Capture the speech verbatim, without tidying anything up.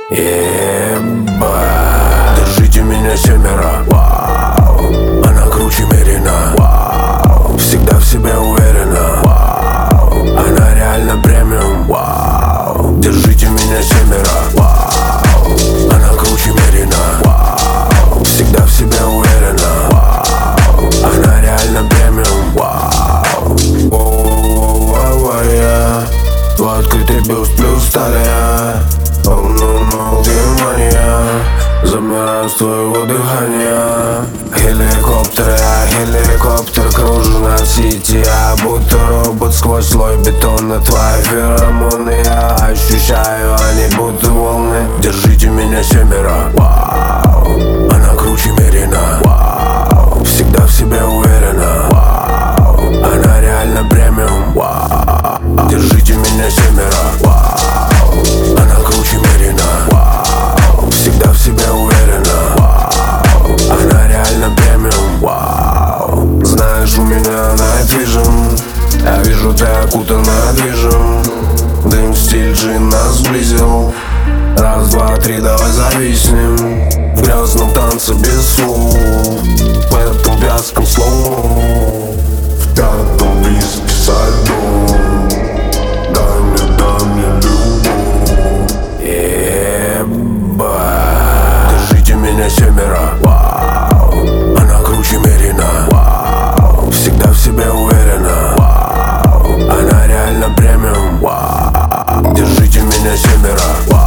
Еба. Держите меня семеро. Вау. Она круче Мерина. Вау. Всегда в себе уверена. Вау. Она реально премиум. Вау. Держите меня семеро. Вау. Она круче Мерина. Вау. Всегда в себе уверена. Вау. Она реально премиум. Вау. Воу-воу-воу-воу, я твой открытый бюст плюс талия. Oh no no, внимание, замираю с твоего дыхания. Геликоптер, я геликоптер, кружу над сити. Я будто робот сквозь слой бетона. Твои феромоны я ощущаю, они будто волны. Держите меня семеро. Вау. Она круче Мерина. Вау. Всегда в себе уверена. Вау. Она реально премиум. Вау. Держите меня семеро. Вау. Она круче Мерина. Вау. Всегда в себе уверена. Вау. Она реально премиум. Вау. Знаешь, у меня night vision. Я вижу, ты окутана движем. Дым, стиль, джин нас сблизил. Раз, два, три, давай зависнем в грязном танце без слов, в этом вязком слову. В пятом виски со льдом. Дай мне, дай мне любовь. Еба. Держите меня семеро. Вау. Она круче Мерина. Вау. Всегда в себе уверена. Вау. Она реально премиум. Вау. Держите меня семеро. Вау.